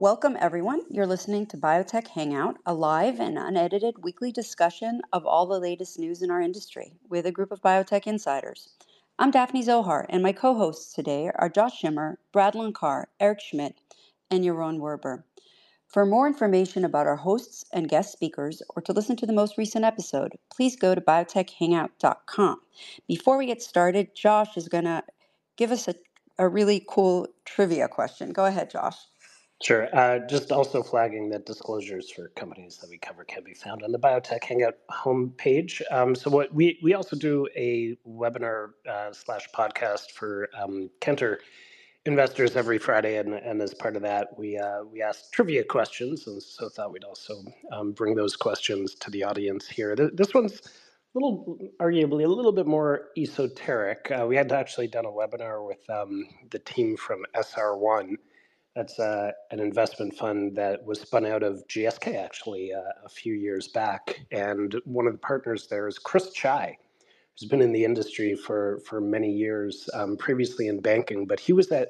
Welcome, everyone. You're listening to Biotech Hangout, a live and unedited weekly discussion of all the latest news in our industry with a group of biotech insiders. I'm Daphne Zohar, and my co hosts today are Josh Schimmer, Brad Lankar, Eric Schmidt, and Yaron Werber. For more information about our hosts and guest speakers, or to listen to the most recent episode, please go to biotechhangout.com. Before we get started, Josh is going to give us a really cool trivia question. Go ahead, Josh. Sure. Just also flagging that disclosures for companies that we cover can be found on the Biotech Hangout homepage. So what we also do a webinar slash podcast for Kenter investors every Friday, and as part of that, we ask trivia questions, and so thought we'd also bring those questions to the audience here. This one's arguably a little bit more esoteric. We had actually done a webinar with the team from SR1. That's an investment fund that was spun out of GSK actually a few years back. And one of the partners there is Chris Chai, who's been in the industry for many years, previously in banking. But he was at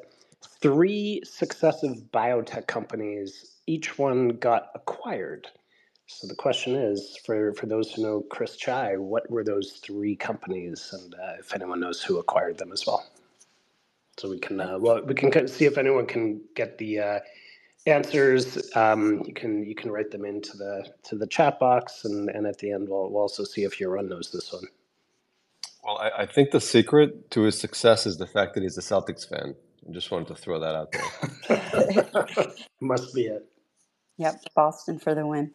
3 successive biotech companies. Each one got acquired. So the question is, for those who know Chris Chai, what were those 3 companies? And if anyone knows who acquired them as well. So we can see if anyone can get the answers. You can write them into the chat box, and at the end we'll also see if Yaron knows this one. Well, I think the secret to his success is the fact that he's a Celtics fan. I just wanted to throw that out there. Must be it. Yep, Boston for the win.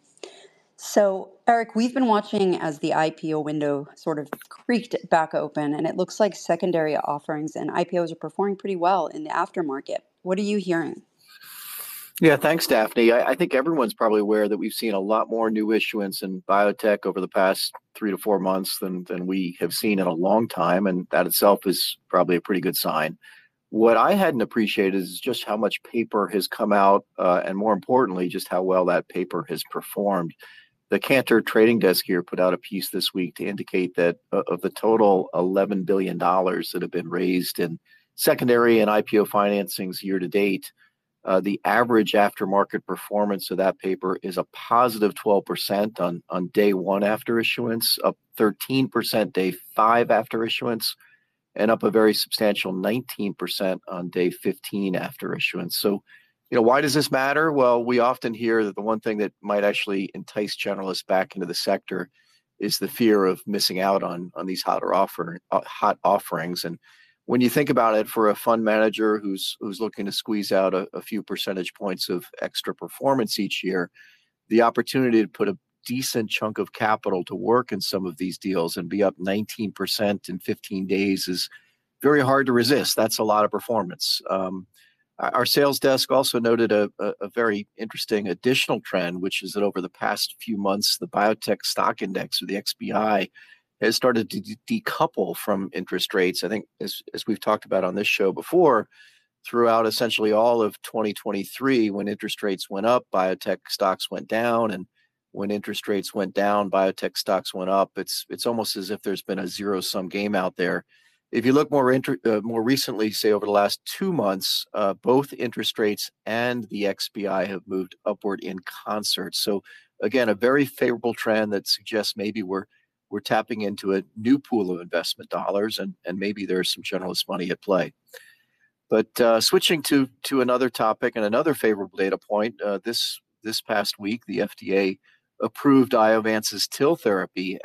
So, Eric, we've been watching as the IPO window sort of creaked back open, and it looks like secondary offerings and IPOs are performing pretty well in the aftermarket. What are you hearing? Yeah, thanks, Daphne. I think everyone's probably aware that we've seen a lot more new issuance in biotech over the past 3 to 4 months than we have seen in a long time, and that itself is probably a pretty good sign. What I hadn't appreciated is just how much paper has come out, and more importantly, just how well that paper has performed. The Cantor trading desk here put out a piece this week to indicate that of the total $11 billion that have been raised in secondary and IPO financings year to date, the average aftermarket performance of that paper is a positive 12% on day 1 after issuance, up 13% day 5 after issuance, and up a very substantial 19% on day 15 after issuance. So, why does this matter? Well, we often hear that the one thing that might actually entice generalists back into the sector is the fear of missing out on these hot offerings. And when you think about it, for a fund manager who's looking to squeeze out a few percentage points of extra performance each year, the opportunity to put a decent chunk of capital to work in some of these deals and be up 19% in 15 days is very hard to resist. That's a lot of performance. Our sales desk also noted a very interesting additional trend, which is that over the past few months, the biotech stock index, or the XBI, has started to decouple from interest rates. I think, as we've talked about on this show before, throughout essentially all of 2023, when interest rates went up, biotech stocks went down, and when interest rates went down, biotech stocks went up. It's almost as if there's been a zero-sum game out there. If you look more recently, say over the last 2 months, both interest rates and the XBI have moved upward in concert. So again, a very favorable trend that suggests maybe we're tapping into a new pool of investment dollars, and maybe there's some generalist money at play. But switching to another topic and another favorable data point, this past week, the FDA approved Iovance's TIL therapy,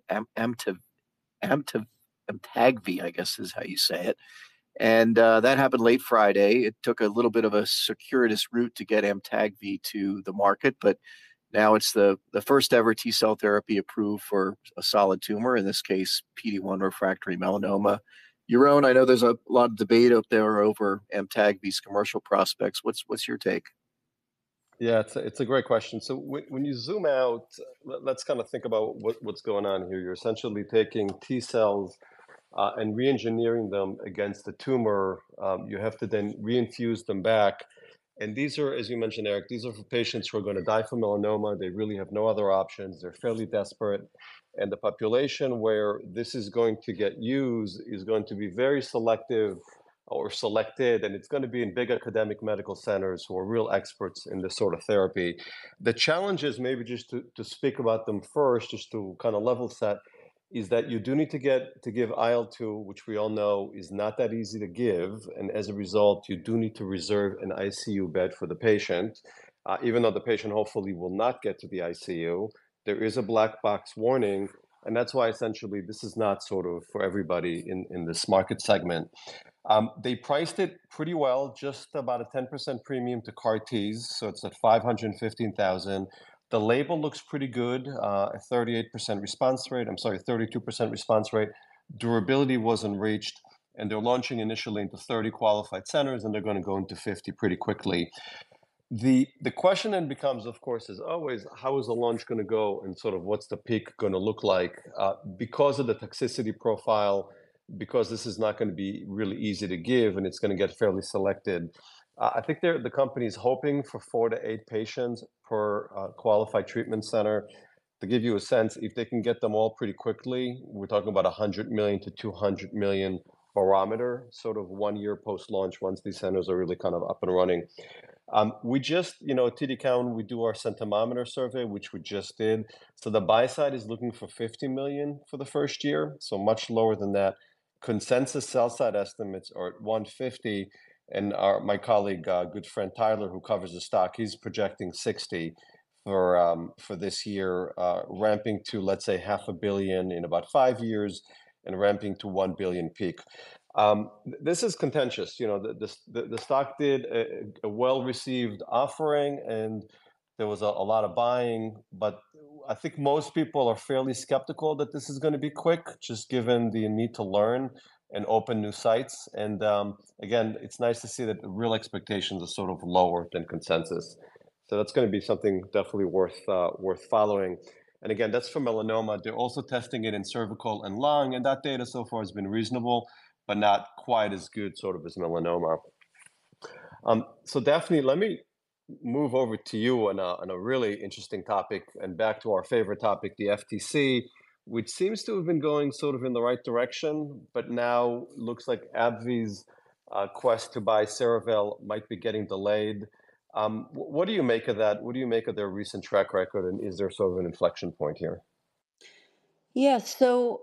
Amtagvi, I guess is how you say it. And that happened late Friday. It took a little bit of a circuitous route to get Amtagvi to the market, but now it's the first ever T-cell therapy approved for a solid tumor, in this case, PD-1 refractory melanoma. Yaron, I know there's a lot of debate out there over Amtagvi's commercial prospects. What's your take? Yeah, it's a great question. So when you zoom out, let's kind of think about what's going on here. You're essentially taking T cells and re-engineering them against the tumor. You have to then reinfuse them back. And these are, as you mentioned, Eric, these are for patients who are going to die from melanoma. They really have no other options. They're fairly desperate. And the population where this is going to get used is going to be very selective or selected, and it's going to be in big academic medical centers who are real experts in this sort of therapy. The challenge is, maybe just to speak about them first, just to kind of level set, is that you do need to give IL-2, which we all know is not that easy to give, and as a result, you do need to reserve an ICU bed for the patient, even though the patient hopefully will not get to the ICU. There is a black box warning, and that's why essentially this is not sort of for everybody in this market segment. They priced it pretty well, just about a 10% premium to CAR Ts, so it's at $515,000. The label looks pretty good, a 38% response rate. I'm sorry, 32% response rate. Durability wasn't reached, and they're launching initially into 30 qualified centers, and they're going to go into 50 pretty quickly. The question then becomes, of course, as always, how is the launch going to go, and sort of what's the peak going to look like? Because of the toxicity profile, because this is not going to be really easy to give, and it's going to get fairly selected. I think the company is hoping for 4 to 8 patients per qualified treatment center. To give you a sense, if they can get them all pretty quickly, we're talking about 100 million to 200 million barometer, sort of 1 year post-launch, once these centers are really kind of up and running. We just, TD Cowen, we do our sentimometer survey, which we just did. So the buy side is looking for 50 million for the first year, so much lower than that. Consensus sell side estimates are at 150, and my colleague, good friend Tyler, who covers the stock, he's projecting 60 for this year, ramping to, let's say, $500 million in about 5 years, and ramping to 1 billion peak. This is contentious. The stock did a well-received offering, and there was a lot of buying, but I think most people are fairly skeptical that this is going to be quick, just given the need to learn and open new sites. And again, it's nice to see that the real expectations are sort of lower than consensus. So that's going to be something definitely worth following. And again, that's for melanoma. They're also testing it in cervical and lung, and that data so far has been reasonable, but not quite as good sort of as melanoma. So Daphne, let me move over to you on a really interesting topic, and back to our favorite topic, the FTC, which seems to have been going sort of in the right direction, but now looks like AbbVie's quest to buy Cerevel might be getting delayed. What do you make of that? What do you make of their recent track record, and is there sort of an inflection point here? Yeah, so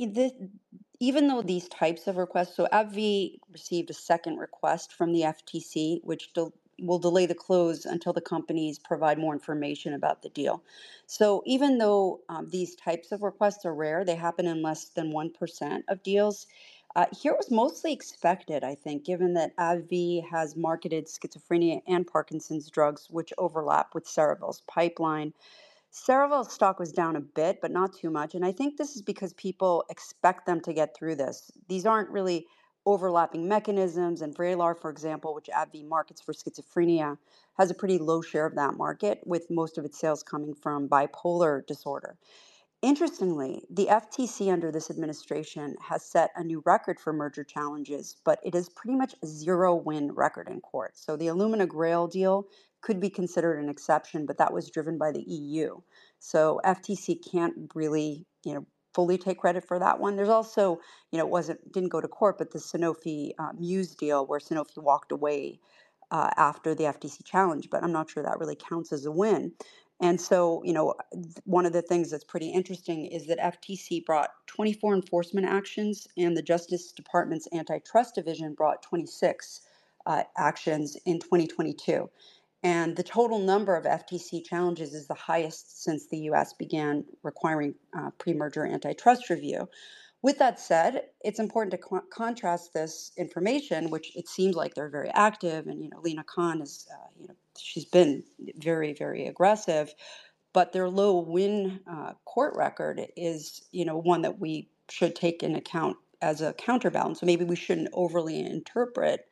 even though these types of requests, so AbbVie received a second request from the FTC, which will delay the close until the companies provide more information about the deal. So even though these types of requests are rare, they happen in less than 1% of deals. Here it was mostly expected, I think, given that AbbVie has marketed schizophrenia and Parkinson's drugs, which overlap with Cerevel's pipeline. Cerevel's stock was down a bit, but not too much. And I think this is because people expect them to get through this. These aren't really overlapping mechanisms. And Vraylar, for example, which AbbVie markets for schizophrenia, has a pretty low share of that market, with most of its sales coming from bipolar disorder. Interestingly, the FTC under this administration has set a new record for merger challenges, but it is pretty much a zero-win record in court. So the Illumina Grail deal could be considered an exception, but that was driven by the EU. So FTC can't really, fully take credit for that one. There's also, didn't go to court, but the Sanofi Muse deal, where Sanofi walked away after the FTC challenge, but I'm not sure that really counts as a win. And so, one of the things that's pretty interesting is that FTC brought 24 enforcement actions, and the Justice Department's antitrust division brought 26 actions in 2022. And the total number of FTC challenges is the highest since the U.S. began requiring pre-merger antitrust review. With that said, it's important to contrast this information, which it seems like they're very active, and Lina Khan is, she's been very, very aggressive, but their low win court record is, one that we should take into account as a counterbalance. So maybe we shouldn't overly interpret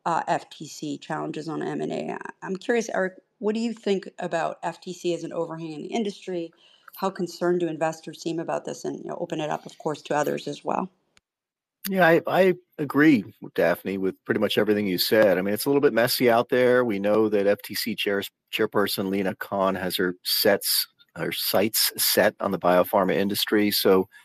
FTC challenges on M&A. I'm curious, Eric, what do you think about FTC as an overhang in the industry? How concerned do investors seem about this, and open it up, of course, to others as well? Yeah, I agree with Daphne with pretty much everything you said. I mean, it's a little bit messy out there. We know that FTC chairperson Lina Khan has her sights set on the biopharma industry. So,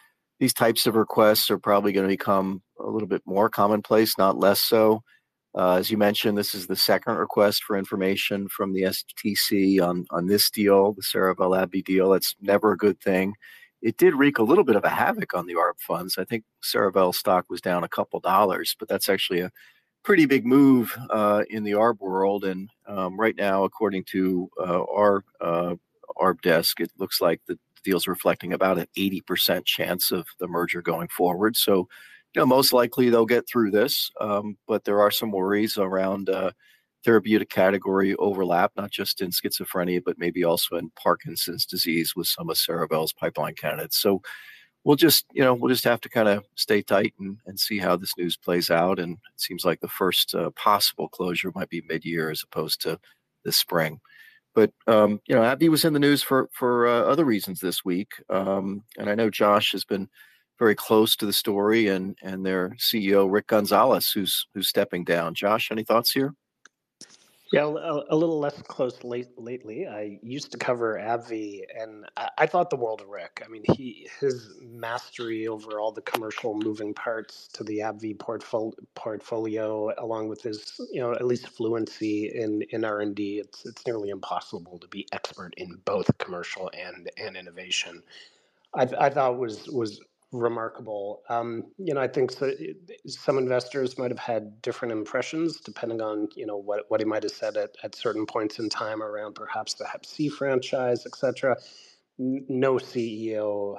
these types of requests are probably going to become a little bit more commonplace, not less so. As you mentioned, this is the second request for information from the STC on this deal, the Cerevel AbbVie deal. That's never a good thing. It did wreak a little bit of a havoc on the ARB funds. I think Cerevel stock was down a couple dollars, but that's actually a pretty big move in the ARB world. And right now, according to our ARB desk, it looks like the deal's reflecting about an 80% chance of the merger going forward. So, most likely they'll get through this, but there are some worries around therapeutic category overlap, not just in schizophrenia, but maybe also in Parkinson's disease with some of Cerevel's pipeline candidates. So we'll just have to kind of stay tight and see how this news plays out. And it seems like the first possible closure might be mid-year as opposed to this spring. But AbbVie was in the news for other reasons this week, and I know Josh has been very close to the story, and their CEO Rick Gonzalez, who's stepping down. Josh, any thoughts here? Yeah, a little less close lately. I used to cover AbbVie, and I thought the world of Rick. I mean, his mastery over all the commercial moving parts to the AbbVie portfolio, along with his, at least fluency in R&D. It's nearly impossible to be expert in both commercial and innovation. I thought was remarkable. I think some investors might have had different impressions depending on what he might have said at certain points in time around perhaps the Hep C franchise, etc. No CEO,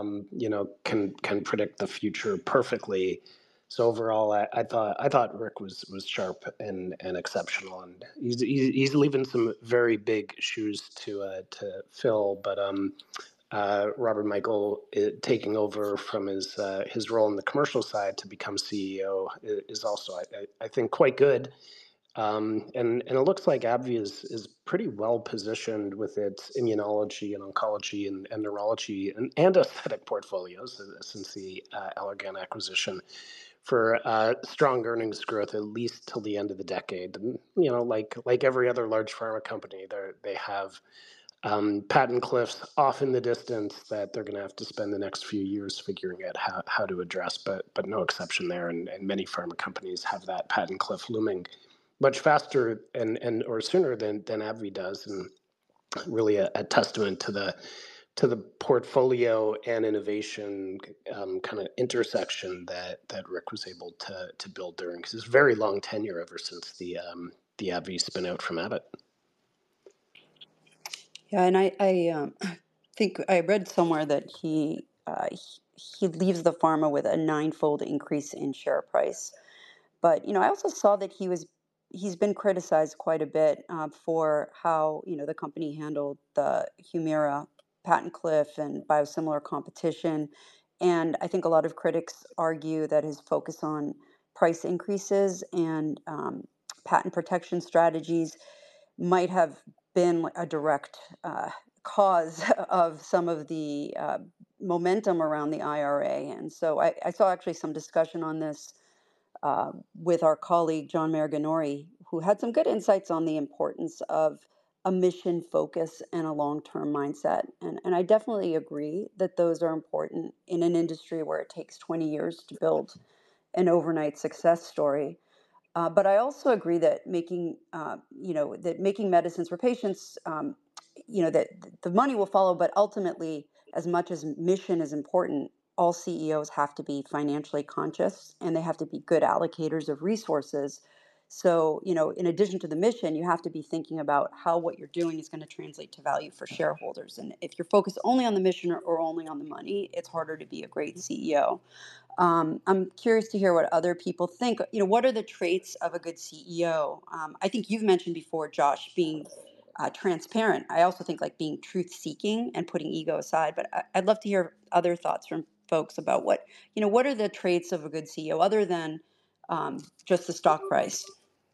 can predict the future perfectly. So overall, I thought Rick was sharp and exceptional, and he's leaving some very big shoes to fill, but. Robert Michael taking over from his role in the commercial side to become CEO is also, I think, quite good. And it looks like AbbVie is pretty well positioned with its immunology and oncology and neurology and aesthetic portfolios since the Allergan acquisition for strong earnings growth at least till the end of the decade. And like every other large pharma company, they have patent cliffs off in the distance that they're going to have to spend the next few years figuring out how to address, but no exception there. And many pharma companies have that patent cliff looming much faster and or sooner than AbbVie does, and really a testament to the portfolio and innovation kind of intersection that Rick was able to build during his very long tenure ever since the AbbVie spin out from Abbott. Yeah, and I think I read somewhere that he leaves the pharma with a 9-fold increase in share price. But I also saw that he's been criticized quite a bit for how the company handled the Humira patent cliff and biosimilar competition. And I think a lot of critics argue that his focus on price increases and patent protection strategies might have been a direct cause of some of the momentum around the IRA. And so I saw actually some discussion on this with our colleague John Maraganore, who had some good insights on the importance of a mission focus and a long-term mindset. And I definitely agree that those are important in an industry where it takes 20 years to build an overnight success story. But I also agree that making medicines for patients, that the money will follow, but ultimately, as much as mission is important, all CEOs have to be financially conscious and they have to be good allocators of resources. So, in addition to the mission, you have to be thinking about how what you're doing is going to translate to value for shareholders. And if you're focused only on the mission or only on the money, it's harder to be a great CEO. I'm curious to hear what other people think. What are the traits of a good CEO? I think you've mentioned before, Josh, being transparent. I also think like being truth-seeking and putting ego aside. But I'd love to hear other thoughts from folks about what are the traits of a good CEO other than just the stock price.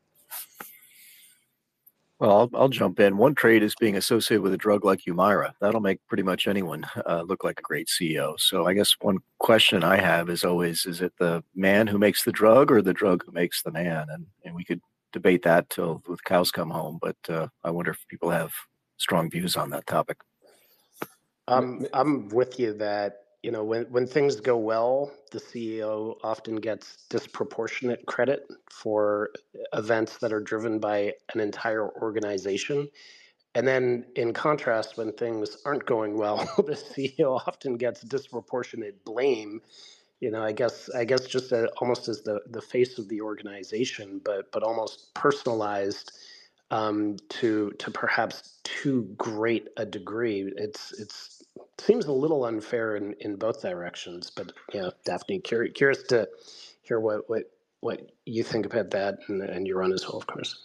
Well, I'll jump in. One trait is being associated with a drug like Humira. That'll make pretty much anyone look like a great CEO. So I guess one question I have is always, is it the man who makes the drug or the drug who makes the man? And we could debate that till the cows come home, but I wonder if people have strong views on that topic. I'm with you that when things go well, the CEO often gets disproportionate credit for events that are driven by an entire organization. And then in contrast, when things aren't going well, the CEO often gets disproportionate blame. I guess just almost as the face of the organization, but almost personalized to perhaps too great a degree. It's seems a little unfair in both directions. But yeah, Daphne, curious to hear what you think about that and your run as well, of course.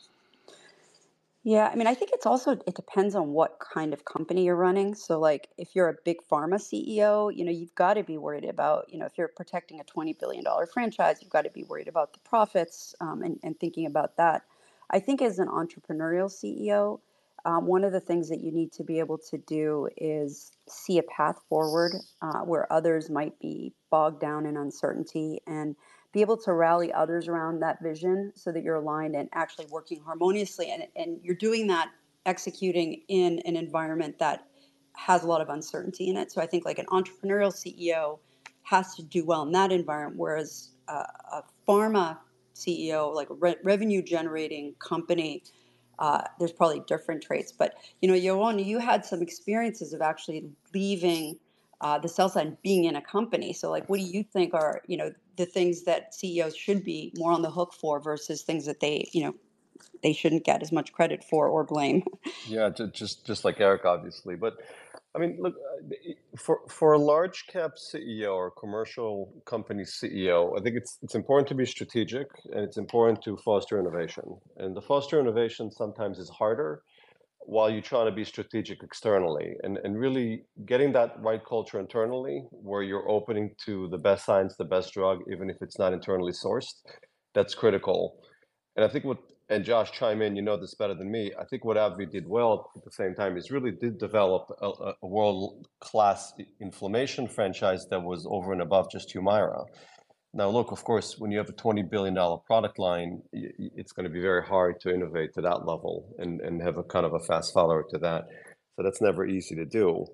Yeah, I mean, I think it depends on what kind of company you're running. So, like, if you're a big pharma CEO, you've got to be worried about, if you're protecting a $20 billion franchise, you've got to be worried about the profits, and thinking about that. I think as an entrepreneurial CEO, one of the things that you need to be able to do is see a path forward, where others might be bogged down in uncertainty, and be able to rally others around that vision so that you're aligned and actually working harmoniously. And you're doing that, executing in an environment that has a lot of uncertainty in it. So I think like an entrepreneurial CEO has to do well in that environment, whereas a pharma CEO, like a revenue generating company, there's probably different traits. But, Yoann, you had some experiences of actually leaving the sell side and being in a company. So, like, what do you think are, the things that CEOs should be more on the hook for versus things that they shouldn't get as much credit for or blame? Yeah, just like Eric, obviously. But I mean, look, for a large cap CEO or commercial company CEO, I think it's important to be strategic and it's important to foster innovation. And the foster innovation sometimes is harder while you're trying to be strategic externally, and really getting that right culture internally where you're opening to the best science, the best drug, even if it's not internally sourced, that's critical. And I think and Josh, chime in, you know this better than me. I think what AbbVie did well at the same time is really did develop a world-class inflammation franchise that was over and above just Humira. Now, look, of course, when you have a $20 billion product line, it's going to be very hard to innovate to that level and have a kind of a fast follower to that. So that's never easy to do.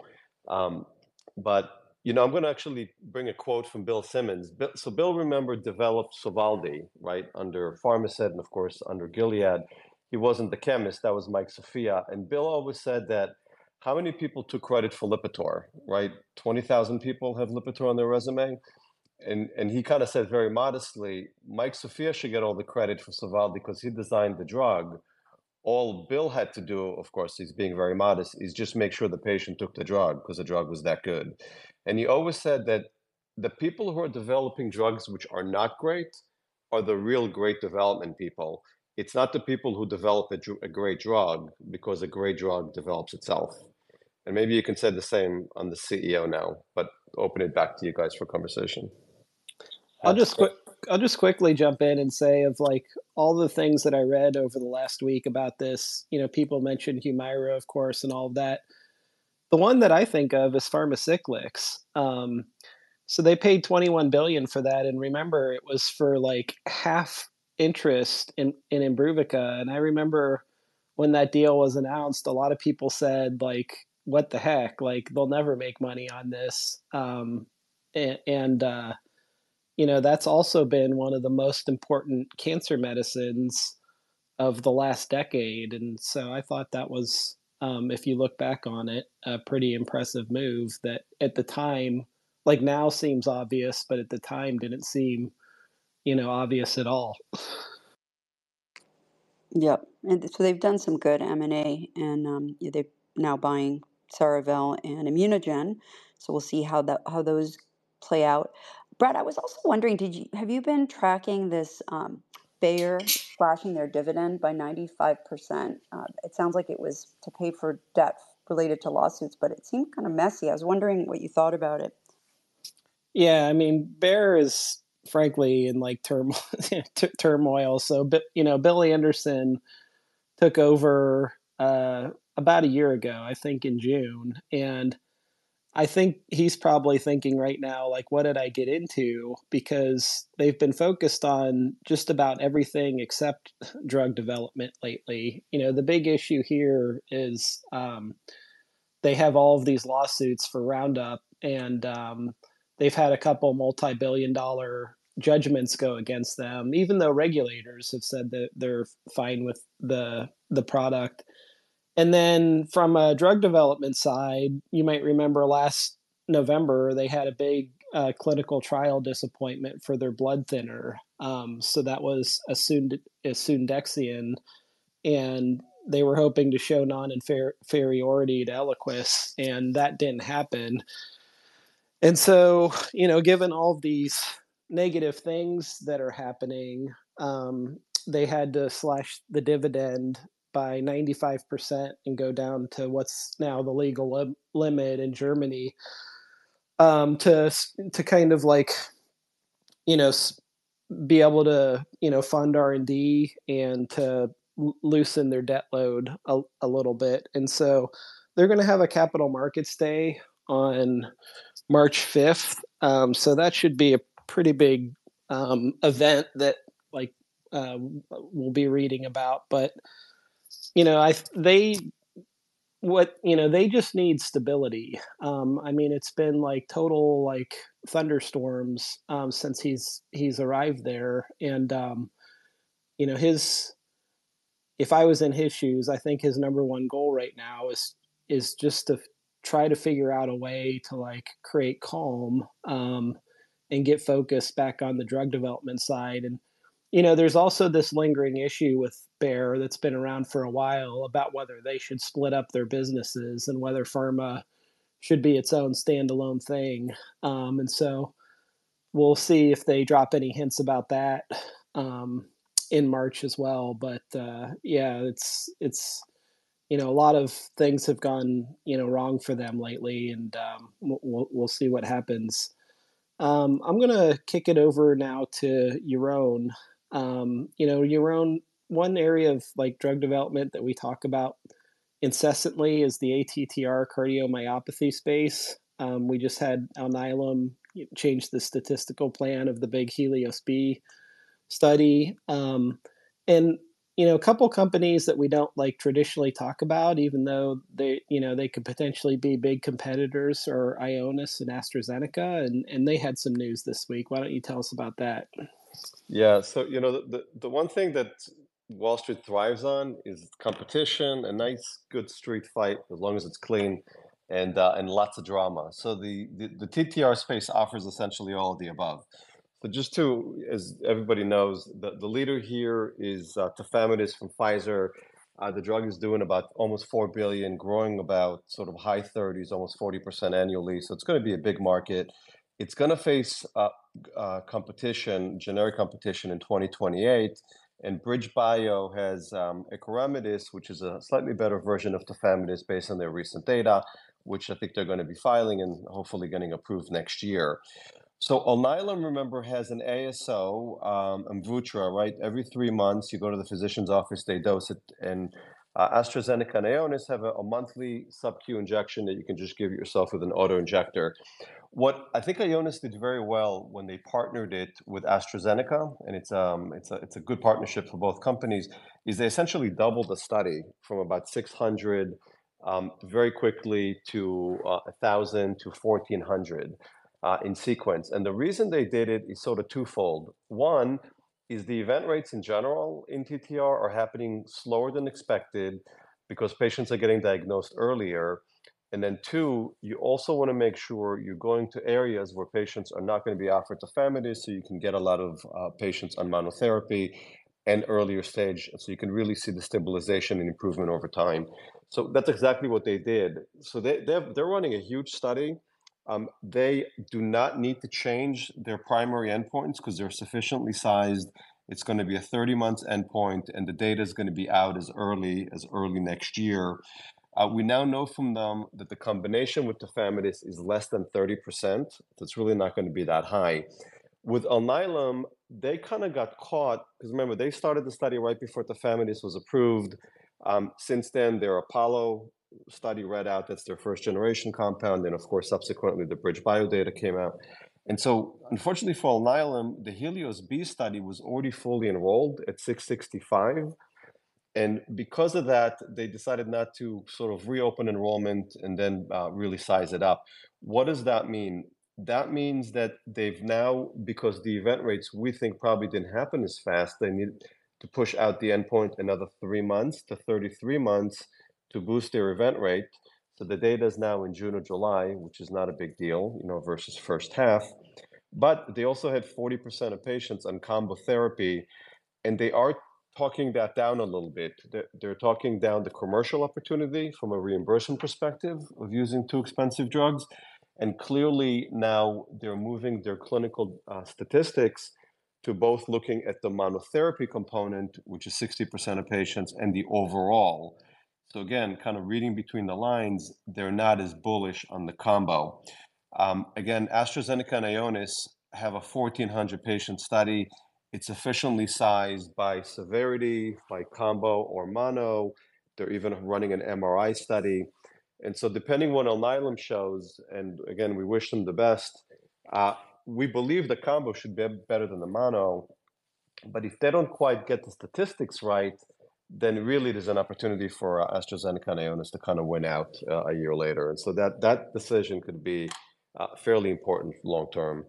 But I'm going to actually bring a quote from Bill Simmons. So Bill, remember, developed Sovaldi, right, under Pharmasset and, of course, under Gilead. He wasn't the chemist. That was Mike Sofia. And Bill always said that how many people took credit for Lipitor, right? 20,000 people have Lipitor on their resume. And he kind of said very modestly, Mike Sofia should get all the credit for Sovaldi because he designed the drug. All Bill had to do, of course, he's being very modest, is just make sure the patient took the drug because the drug was that good. And he always said that the people who are developing drugs which are not great are the real great development people. It's not the people who develop a great drug, because a great drug develops itself. And maybe you can say the same on the CEO now, but open it back to you guys for conversation. I'll just quickly jump in and say, of like all the things that I read over the last week about this, people mentioned Humira, of course, and all of that. The one that I think of is Pharmacyclics. So they paid $21 billion for that, and remember, it was for like half interest in Imbruvica. And I remember when that deal was announced, a lot of people said, like, what the heck? Like, they'll never make money on this. That's also been one of the most important cancer medicines of the last decade. And so I thought that was, if you look back on it, a pretty impressive move that at the time, like now seems obvious, but at the time didn't seem, obvious at all. Yep. And so they've done some good M&A, and they're now buying Cerevel and Immunogen. So we'll see how those play out. Brad, I was also wondering, have you been tracking this Bayer slashing their dividend by 95%? It sounds like it was to pay for debt related to lawsuits, but it seemed kind of messy. I was wondering what you thought about it. Yeah, I mean, Bayer is frankly in like turmoil. So, Billy Anderson took over about a year ago, I think in June. And I think he's probably thinking right now, like, what did I get into? Because they've been focused on just about everything except drug development lately. The big issue here is they have all of these lawsuits for Roundup, and they've had a couple multi-billion-dollar judgments go against them, even though regulators have said that they're fine with the product. And then from a drug development side, you might remember last November they had a big clinical trial disappointment for their blood thinner. So that was a Sundexian, and they were hoping to show non-inferiority to Eliquis, and that didn't happen. And so, given all of these negative things that are happening, they had to slash the dividend by 95% and go down to what's now the legal limit in Germany, to kind of like, be able to, fund R&D and to loosen their debt load a little bit. And so they're going to have a capital markets day on March 5th. So that should be a pretty big event that like we'll be reading about. But they just need stability. I mean, it's been like total like thunderstorms since he's arrived there, and his if I was in his shoes, I think his number one goal right now is just to try to figure out a way to like create calm, and get focused back on the drug development side. And there's also this lingering issue with Bayer that's been around for a while about whether they should split up their businesses and whether pharma should be its own standalone thing. And so we'll see if they drop any hints about that in March as well. But yeah, it's a lot of things have gone wrong for them lately, and we'll see what happens. I'm gonna kick it over now to Yaron. Yaron, one area of like drug development that we talk about incessantly is the ATTR cardiomyopathy space. We just had Alnylam change the statistical plan of the big Helios B study. And a couple companies that we don't like traditionally talk about, even though they could potentially be big competitors, are Ionis and AstraZeneca, and they had some news this week. Why don't you tell us about that? Yeah, so the one thing that Wall Street thrives on is competition, a nice, good street fight, as long as it's clean, and lots of drama. So the TTR space offers essentially all of the above. So just to, as everybody knows, the leader here is tafamidis from Pfizer. The drug is doing about almost $4 billion, growing about sort of high 30s, almost 40% annually. So it's going to be a big market. It's going to face competition, generic competition in 2028. And BridgeBio has acoramidis, which is a slightly better version of tafamidis based on their recent data, which I think they're going to be filing and hopefully getting approved next year. So Alnylam, remember, has an ASO, Amvuttra, right? Every 3 months, you go to the physician's office, they dose it, and AstraZeneca and Ionis have a monthly sub-Q injection that you can just give yourself with an auto-injector. What I think Ionis did very well when they partnered it with AstraZeneca, and it's a good partnership for both companies, is they essentially doubled the study from about 600 very quickly to 1,000 to 1,400. In sequence. And the reason they did it is sort of twofold. One is the event rates in general in TTR are happening slower than expected because patients are getting diagnosed earlier. And then two, you also want to make sure you're going to areas where patients are not going to be offered tafamidis, so you can get a lot of patients on monotherapy and earlier stage, so you can really see the stabilization and improvement over time. So that's exactly what they did. So they're running a huge study. They do not need to change their primary endpoints because they're sufficiently sized. It's going to be a 30 months endpoint, and the data is going to be out as early next year. We now know from them that the combination with tafamidis is less than 30%. So it's really not going to be that high. With Alnylam, they kind of got caught because remember, they started the study right before tafamidis was approved. Since then, their Apollo study read out, that's their first generation compound, and of course subsequently the BridgeBio data came out. And so unfortunately for Alnylam, the Helios B study was already fully enrolled at 665, and because of that they decided not to sort of reopen enrollment and then really size it up. What does that mean? that means that they've now, because the event rates we think probably didn't happen as fast, they need to push out the endpoint another 3 months to 33 months to boost their event rate. So the data is now in June or July, which is not a big deal, versus first half. But they also had 40% of patients on combo therapy, and they are talking that down a little bit. They're talking down the commercial opportunity from a reimbursement perspective of using two expensive drugs. And clearly now they're moving their clinical statistics to both looking at the monotherapy component, which is 60% of patients, and the overall. So again, kind of reading between the lines, they're not as bullish on the combo. Again, AstraZeneca and Ionis have a 1,400 patient study. It's efficiently sized by severity, by combo or mono. They're even running an MRI study. And so depending what Alnylam shows, and again, we wish them the best, we believe the combo should be better than the mono. But if they don't quite get the statistics right, then really there's an opportunity for AstraZeneca and Ionis to kind of win out a year later. And so that decision could be fairly important long term.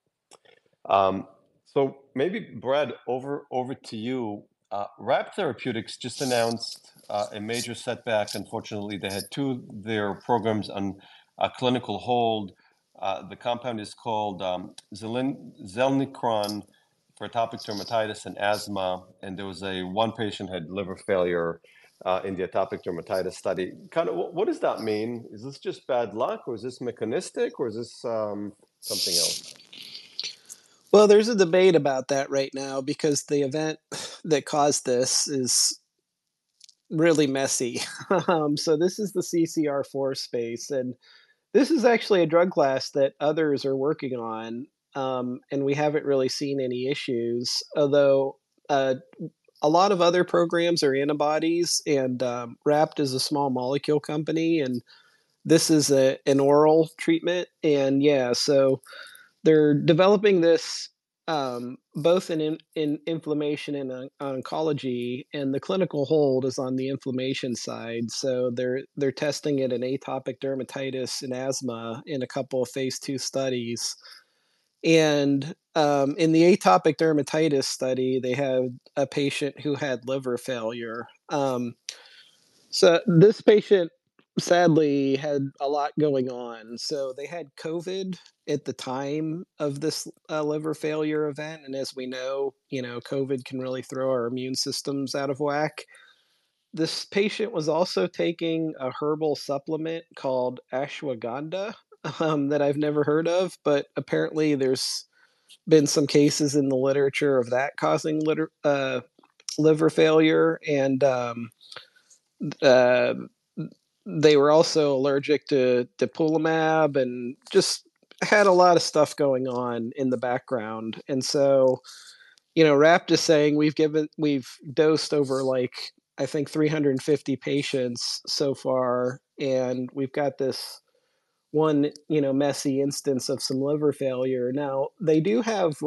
So maybe Brad, over to you. RAPT Therapeutics just announced a major setback. Unfortunately, they had two of their programs on a clinical hold. The compound is called Zelnicron for atopic dermatitis and asthma, and there was one patient had liver failure in the atopic dermatitis study. Kind of, what does that mean? Is this just bad luck, or is this mechanistic, or is this something else? Well, there's a debate about that right now because the event that caused this is really messy. So this is the CCR4 space, and this is actually a drug class that others are working on, and we haven't really seen any issues, although a lot of other programs are antibodies, and RAPT is a small molecule company, and this is an oral treatment. And yeah, so they're developing this both in inflammation and oncology, and the clinical hold is on the inflammation side. So they're testing it in atopic dermatitis and asthma in a couple of phase 2 studies. And in the atopic dermatitis study, they had a patient who had liver failure. So this patient sadly had a lot going on. So they had COVID at the time of this liver failure event, and as we know, COVID can really throw our immune systems out of whack. This patient was also taking a herbal supplement called ashwagandha that I've never heard of, but apparently there's been some cases in the literature of that causing liver failure, and uh, they were also allergic to dupilumab and just had a lot of stuff going on in the background. And so, RAPT is saying we've dosed over I think 350 patients so far, and we've got this one, messy instance of some liver failure. Now, they do have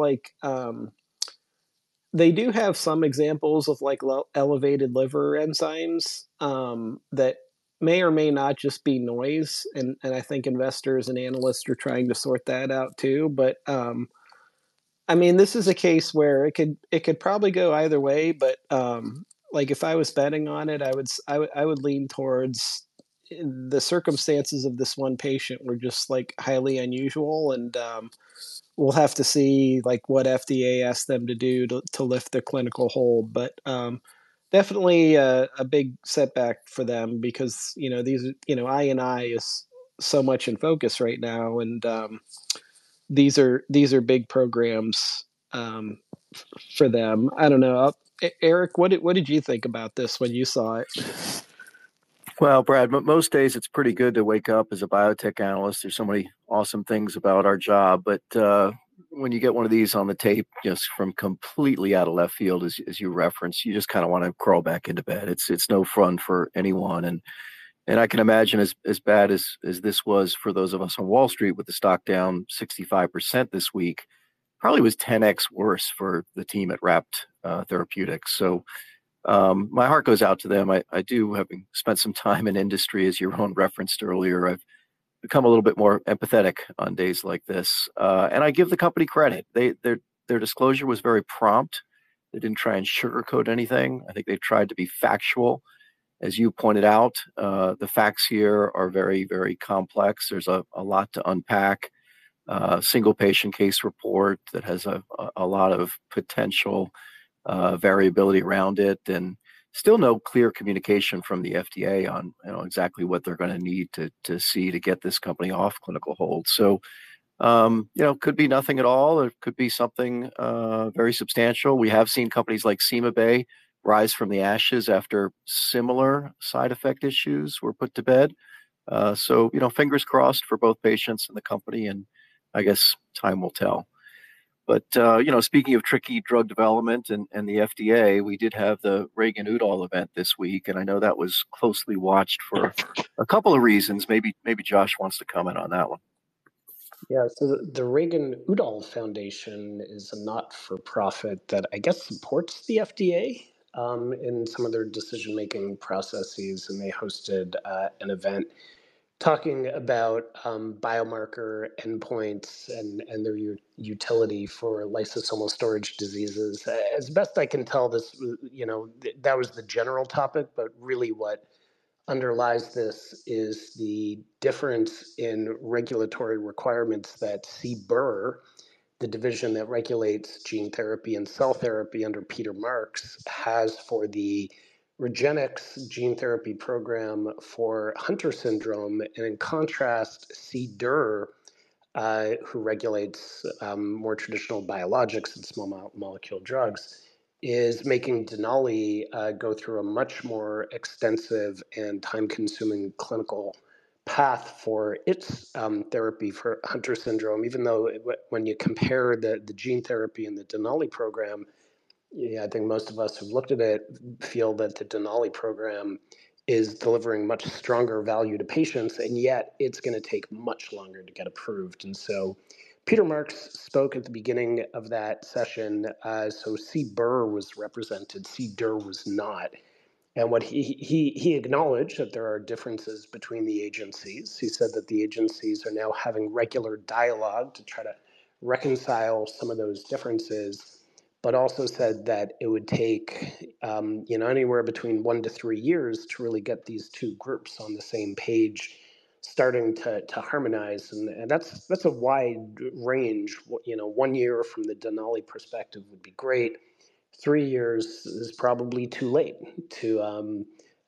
some examples of elevated liver enzymes that may or may not just be noise, and I think investors and analysts are trying to sort that out too. But I mean, this is a case where it could probably go either way. But if I was betting on it, I would lean towards the circumstances of this one patient were just highly unusual, and we'll have to see what FDA asked them to do to lift the clinical hold. But definitely a big setback for them because these I&I is so much in focus right now, and these are big programs for them. I don't know, Eric. What did you think about this when you saw it? Well, Brad, most days it's pretty good to wake up as a biotech analyst. There's so many awesome things about our job, but when you get one of these on the tape, just from completely out of left field, as you referenced, you just kind of want to crawl back into bed. It's no fun for anyone, and I can imagine as bad as this was for those of us on Wall Street with the stock down 65% this week, probably was 10x worse for the team at RAPT Therapeutics. So. My heart goes out to them. I do, having spent some time in industry, as your own referenced earlier. I've become a little bit more empathetic on days like this. And I give the company credit. Their disclosure was very prompt. They didn't try and sugarcoat anything. I think they tried to be factual. As you pointed out, the facts here are very, very complex. There's a lot to unpack. Single patient case report that has a lot of potential variability around it, and still no clear communication from the FDA on exactly what they're going to need to see to get this company off clinical hold. So could be nothing at all. It could be something very substantial. We have seen companies like CymaBay rise from the ashes after similar side effect issues were put to bed. So fingers crossed for both patients and the company, and I guess time will tell. But speaking of tricky drug development and the FDA, we did have the Reagan-Udall event this week, and I know that was closely watched for a couple of reasons. Maybe Josh wants to comment on that one. Yeah, so the Reagan-Udall Foundation is a not-for-profit that I guess supports the FDA in some of their decision-making processes, and they hosted an event talking about biomarker endpoints and their utility for lysosomal storage diseases. As best I can tell, that was the general topic, but really what underlies this is the difference in regulatory requirements that CBER, the division that regulates gene therapy and cell therapy under Peter Marks, has for the Regenexx gene therapy program for Hunter syndrome. And in contrast, CDER, who regulates more traditional biologics and small molecule drugs, is making Denali go through a much more extensive and time-consuming clinical path for its therapy for Hunter syndrome, even though when you compare the gene therapy and the Denali program, I think most of us who've looked at it feel that the Denali program is delivering much stronger value to patients, and yet it's going to take much longer to get approved. And so Peter Marks spoke at the beginning of that session. So CBER was represented, CDER was not. And what he acknowledged that there are differences between the agencies. He said that the agencies are now having regular dialogue to try to reconcile some of those differences, but also said that it would take anywhere between 1 to 3 years to really get these two groups on the same page, starting to harmonize. And that's a wide range. 1 year from the Denali perspective would be great. 3 years is probably too late to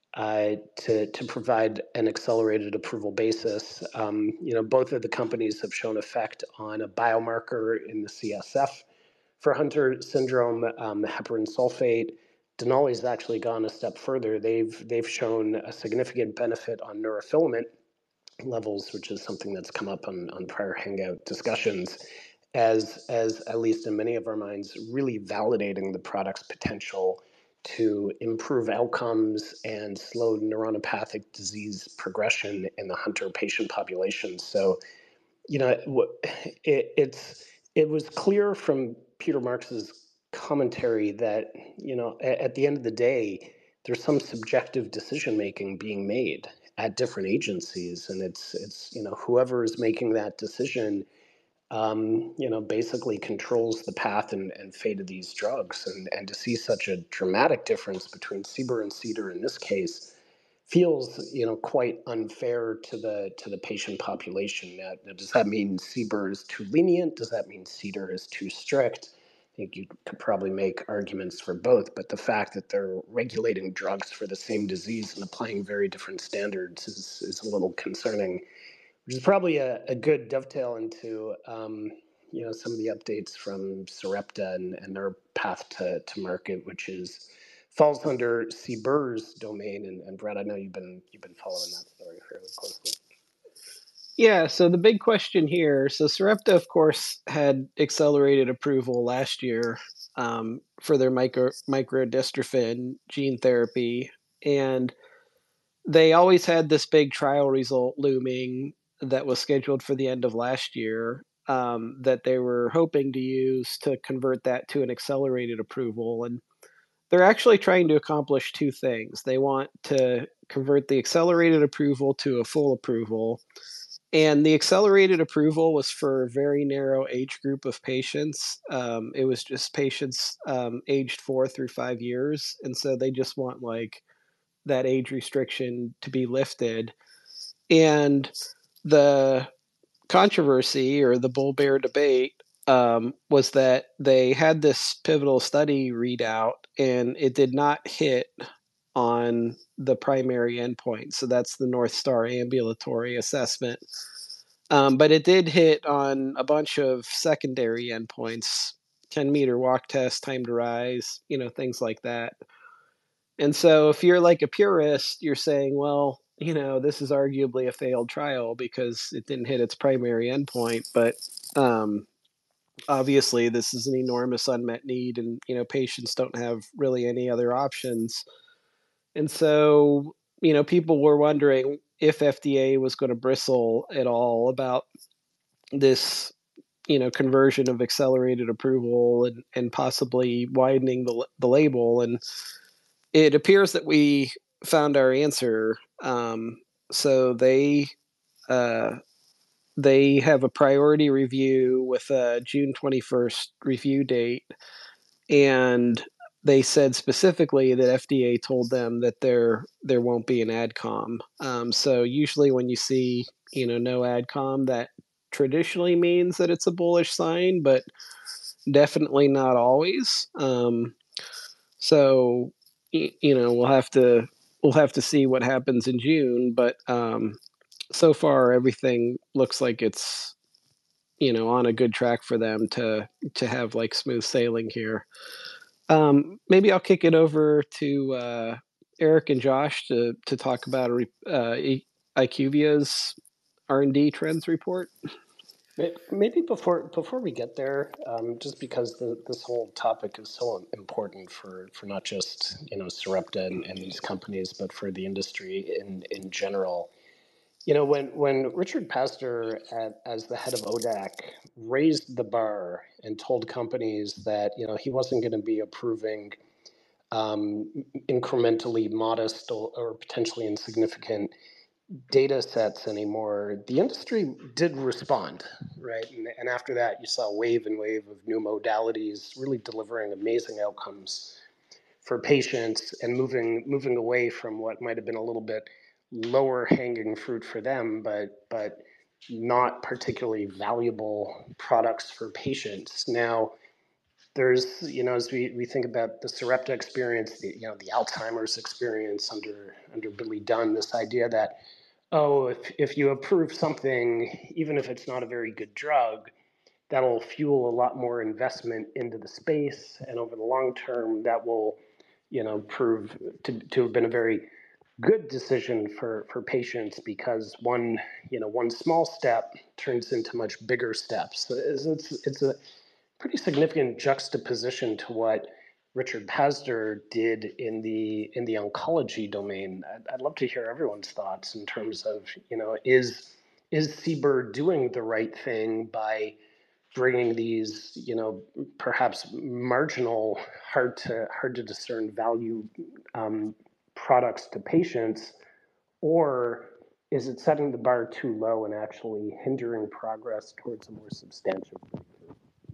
provide an accelerated approval basis. Both of the companies have shown effect on a biomarker in the CSF for Hunter syndrome, heparan sulfate. Denali's actually gone a step further. They've shown a significant benefit on neurofilament levels, which is something that's come up on prior Hangout discussions, as at least in many of our minds, really validating the product's potential to improve outcomes and slow neuronopathic disease progression in the Hunter patient population. So, it was clear from Peter Marks's commentary that, at the end of the day, there's some subjective decision making being made at different agencies, and it's whoever is making that decision basically controls the path and fate of these drugs. And to see such a dramatic difference between CBER and CDER in this case feels quite unfair to the patient population. Now, does that mean CBER is too lenient? Does that mean CDER is too strict? I think you could probably make arguments for both, but the fact that they're regulating drugs for the same disease and applying very different standards is a little concerning, which is probably a good dovetail into some of the updates from Sarepta and their path to market, which falls under CBER's domain. And Brett, I know you've been following that story fairly closely. Yeah, so the big question here, so Sarepta, of course, had accelerated approval last year for their microdystrophin gene therapy, and they always had this big trial result looming that was scheduled for the end of last year that they were hoping to use to convert that to an accelerated approval. And they're actually trying to accomplish two things. They want to convert the accelerated approval to a full approval, And the accelerated approval was for a very narrow age group of patients. It was just patients aged 4 through 5 years. And so they just want like that age restriction to be lifted. And the controversy or the bull bear debate was that they had this pivotal study readout and it did not hit on the primary endpoint. So that's the North Star ambulatory assessment. But it did hit on a bunch of secondary endpoints, 10-meter walk test, time to rise, things like that. And so if you're like a purist, you're saying, well, this is arguably a failed trial because it didn't hit its primary endpoint. But obviously, this is an enormous unmet need, and patients don't have really any other options. And so, people were wondering if FDA was going to bristle at all about this, conversion of accelerated approval and possibly widening the label. And it appears that we found our answer. So they have a priority review with a June 21st review date, and they said specifically that FDA told them that there won't be an AdCom. So usually when you see no AdCom, that traditionally means that it's a bullish sign, but definitely not always. So we'll have to see what happens in June, but so far everything looks like it's on a good track for them to have like smooth sailing here. Maybe I'll kick it over to Eric and Josh to talk about IQVIA's R&D trends report. Maybe before we get there, just because this whole topic is so important for not just Sarepta and these companies, but for the industry in general. When Richard Pazdur, as the head of ODAC, raised the bar and told companies that he wasn't going to be approving incrementally modest or potentially insignificant data sets anymore, the industry did respond, right? And after that, you saw wave and wave of new modalities really delivering amazing outcomes for patients and moving away from what might have been a little bit lower hanging fruit for them, but not particularly valuable products for patients. Now, there's, as we think about the Sarepta experience, the Alzheimer's experience under Billy Dunn, this idea that, oh, if you approve something, even if it's not a very good drug, that'll fuel a lot more investment into the space, and over the long term, that will, prove to have been a very good decision for patients because one small step turns into much bigger steps. It's a pretty significant juxtaposition to what Richard Pazdur did in the oncology domain. I'd love to hear everyone's thoughts in terms of, is CBER doing the right thing by bringing these, perhaps marginal, hard to discern value products to patients, or is it setting the bar too low and actually hindering progress towards a more substantial breakthrough?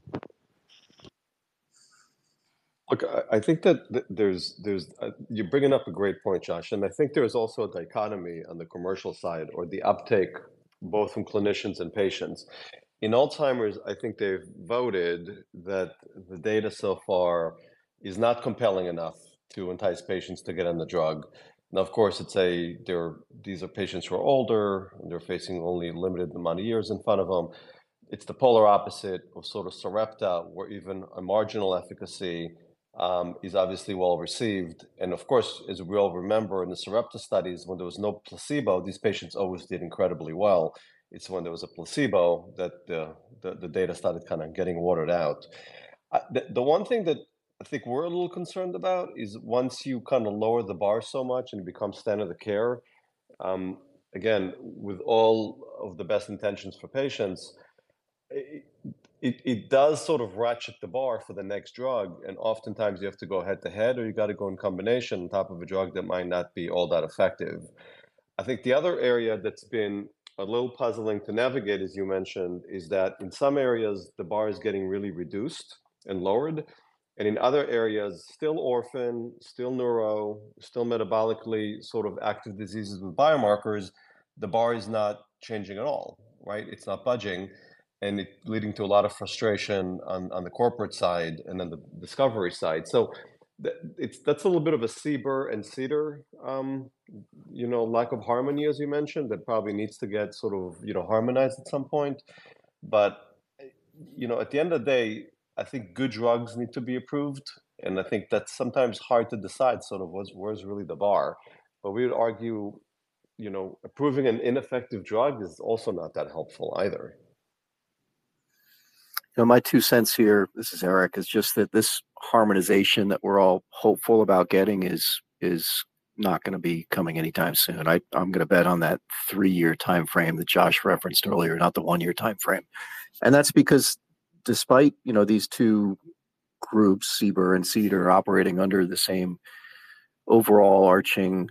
Look, I think that there's you're bringing up a great point, Josh, and I think there's also a dichotomy on the commercial side or the uptake, both from clinicians and patients. In Alzheimer's, I think they've voted that the data so far is not compelling enough to entice patients to get on the drug. Now, of course, these are patients who are older, and they're facing only a limited amount of years in front of them. It's the polar opposite of sort of Sarepta, where even a marginal efficacy is obviously well received. And of course, as we all remember in the Sarepta studies, when there was no placebo, these patients always did incredibly well. It's when there was a placebo that the data started kind of getting watered out. The one thing that I think we're a little concerned about is once you kind of lower the bar so much and it becomes standard of care, again, with all of the best intentions for patients, it does sort of ratchet the bar for the next drug, and oftentimes you have to go head to head, or you got to go in combination on top of a drug that might not be all that effective. I think the other area that's been a little puzzling to navigate, as you mentioned, is that in some areas the bar is getting really reduced and lowered, and in other areas, still orphan, still neuro, still metabolically sort of active diseases with biomarkers, the bar is not changing at all, right? It's not budging, and it leading to a lot of frustration on the corporate side and then the discovery side. So that's a little bit of a CBER and CDER, lack of harmony, as you mentioned, that probably needs to get sort of, harmonized at some point. But, at the end of the day, I think good drugs need to be approved. And I think that's sometimes hard to decide sort of where's really the bar. But we would argue, approving an ineffective drug is also not that helpful either. My 2 cents here, this is Eric, is just that this harmonization that we're all hopeful about getting is not going to be coming anytime soon. I'm going to bet on that 3-year time frame that Josh referenced earlier, not the 1-year time frame. And that's because despite, these two groups, CBER and CDER, operating under the same overall arching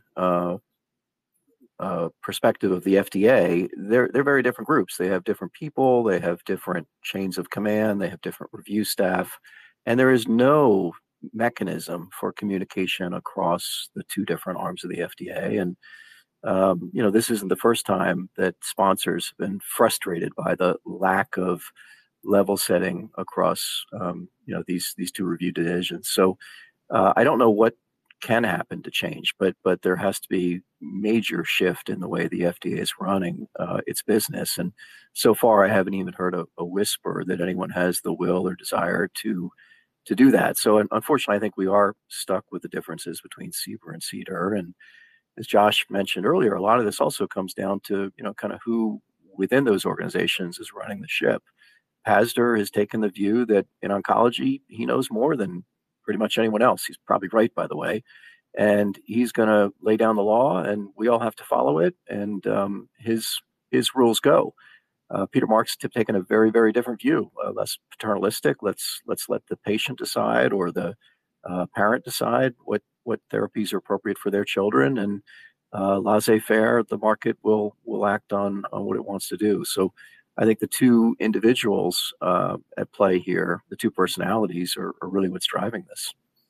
perspective of the FDA, they're very different groups. They have different people, they have different chains of command, they have different review staff, and there is no mechanism for communication across the two different arms of the FDA. And this isn't the first time that sponsors have been frustrated by the lack of level setting across these two review divisions. So I don't know what can happen to change, but there has to be major shift in the way the FDA is running its business. And so far, I haven't even heard a whisper that anyone has the will or desire to do that. So unfortunately, I think we are stuck with the differences between CBER and CDER. And as Josh mentioned earlier, a lot of this also comes down to kind of who within those organizations is running the ship. Pazder has taken the view that in oncology, he knows more than pretty much anyone else. He's probably right, by the way. And he's going to lay down the law, and we all have to follow it. And his rules go. Peter Marks have taken a very, very different view, less paternalistic. Let's let the patient decide, or the parent decide what therapies are appropriate for their children, and laissez-faire. The market will act on what it wants to do. So I think the two individuals at play here, the two personalities, are really what's driving this.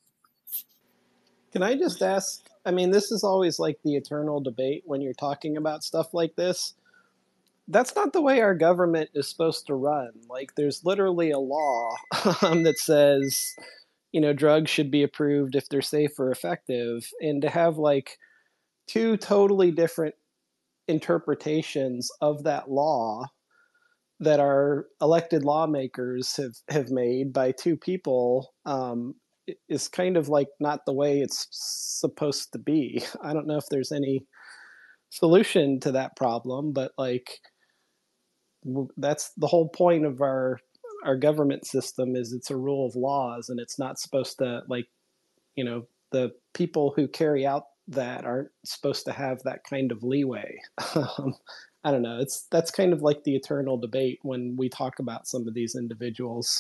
Can I just ask, this is always like the eternal debate when you're talking about stuff like this. That's not the way our government is supposed to run. Like, there's literally a law that says, drugs should be approved if they're safe or effective. And to have like two totally different interpretations of that law that our elected lawmakers have made by two people is kind of like not the way it's supposed to be. I don't know if there's any solution to that problem, but like, that's the whole point of our government system, is it's a rule of laws, and it's not supposed to, like, the people who carry out that aren't supposed to have that kind of leeway. I don't know. That's kind of like the eternal debate when we talk about some of these individuals.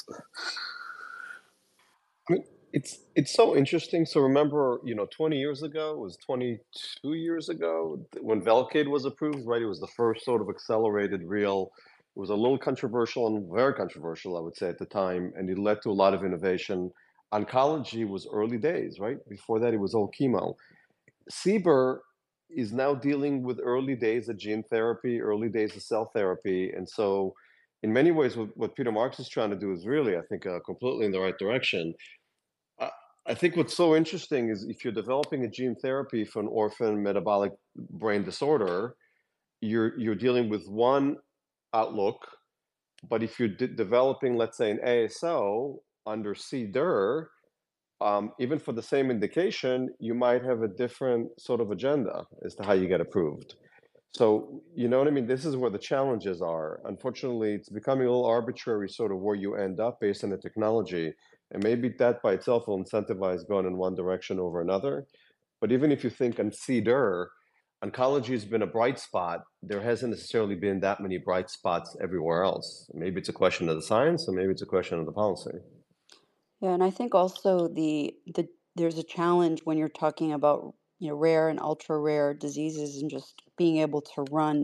It's so interesting. So remember, 20 years ago, it was 22 years ago, when Velcade was approved, right? It was the first sort of accelerated real. It was a little controversial, and very controversial, I would say, at the time, and it led to a lot of innovation. Oncology was early days, right? Before that, it was all chemo. CBER is now dealing with early days of gene therapy, early days of cell therapy. And so in many ways, what Peter Marks is trying to do is really, I think, completely in the right direction. I think what's so interesting is if you're developing a gene therapy for an orphan metabolic brain disorder, you're dealing with one outlook. But if you're developing, let's say, an ASO under CDER, even for the same indication, you might have a different sort of agenda as to how you get approved. So, you know what I mean? This is where the challenges are. Unfortunately, it's becoming a little arbitrary sort of where you end up based on the technology. And maybe that by itself will incentivize going in one direction over another. But even if you think on CDER, oncology has been a bright spot. There hasn't necessarily been that many bright spots everywhere else. Maybe it's a question of the science, or maybe it's a question of the policy. Yeah, and I think also there's a challenge when you're talking about rare and ultra rare diseases, and just being able to run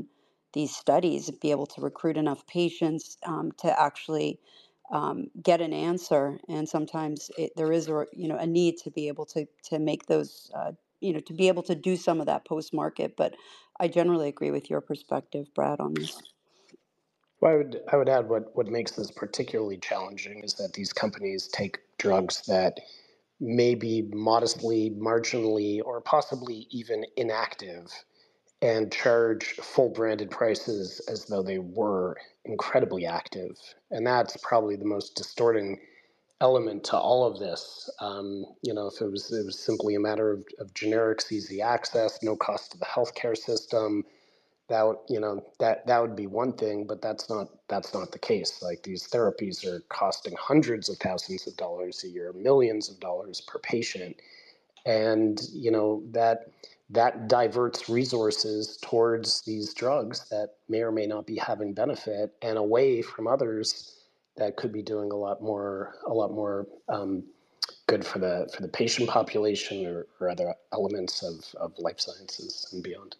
these studies, be able to recruit enough patients to actually get an answer. And sometimes there is a need to be able to make those to be able to do some of that post market. But I generally agree with your perspective, Brad, on this. Well, I would add what makes this particularly challenging is that these companies take drugs that may be modestly, marginally, or possibly even inactive and charge full branded prices as though they were incredibly active. And that's probably the most distorting element to all of this. If it was simply a matter of generics, easy access, no cost to the healthcare system, that would be one thing, but that's not the case. Like, these therapies are costing hundreds of thousands of dollars a year, millions of dollars per patient, and that diverts resources towards these drugs that may or may not be having benefit, and away from others that could be doing a lot more good for the patient population, or other elements of life sciences and beyond.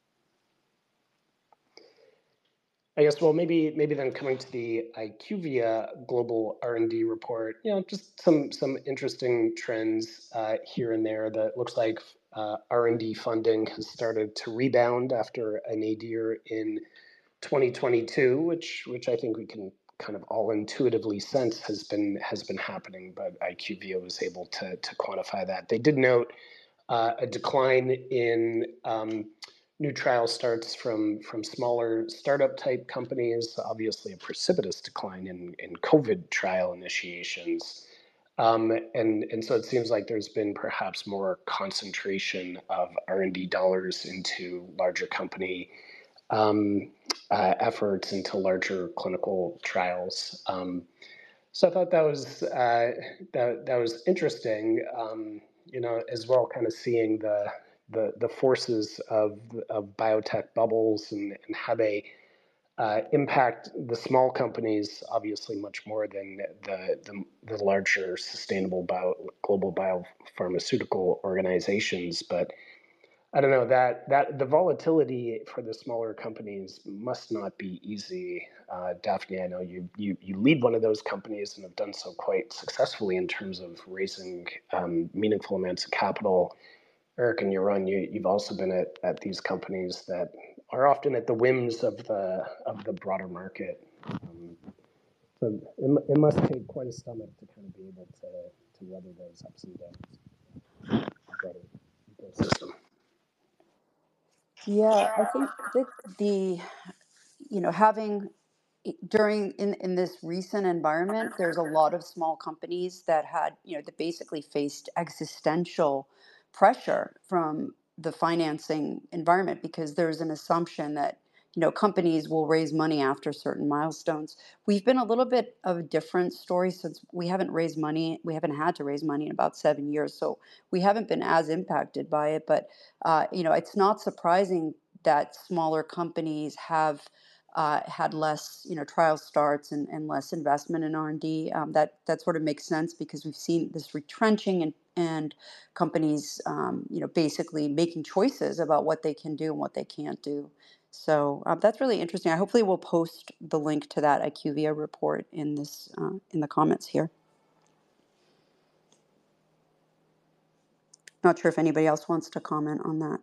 I guess, well, maybe then coming to the IQVIA global R&D report, just some interesting trends here and there. That looks like R&D funding has started to rebound after a nadir in 2022, which I think we can kind of all intuitively sense has been happening. But IQVIA was able to quantify that. They did note a decline in new trial starts from smaller startup type companies, obviously a precipitous decline in COVID trial initiations. And so it seems like there's been perhaps more concentration of R&D dollars into larger company efforts, into larger clinical trials. So I thought that was that was interesting, as well, kind of seeing the forces of biotech bubbles, and how they impact the small companies, obviously much more than the larger sustainable global biopharmaceutical organizations. But I don't know, that the volatility for the smaller companies must not be easy. Daphne, I know you lead one of those companies and have done so quite successfully in terms of raising meaningful amounts of capital. Eric and Yaron, you've also been at these companies that are often at the whims of the broader market. So it must take quite a stomach to kind of be able to weather those ups and downs. Broader ecosystem. Yeah, I think that having in this recent environment, there's a lot of small companies that that basically faced existential pressure from the financing environment, because there's an assumption that companies will raise money after certain milestones. We've been a little bit of a different story, since we haven't had to raise money in about 7 years, so we haven't been as impacted by it. But it's not surprising that smaller companies have had less, trial starts, and less investment in R&D. That sort of makes sense, because we've seen this retrenching, and companies, basically making choices about what they can do and what they can't do. So that's really interesting. Hopefully we'll post the link to that IQVIA report in the comments here. Not sure if anybody else wants to comment on that.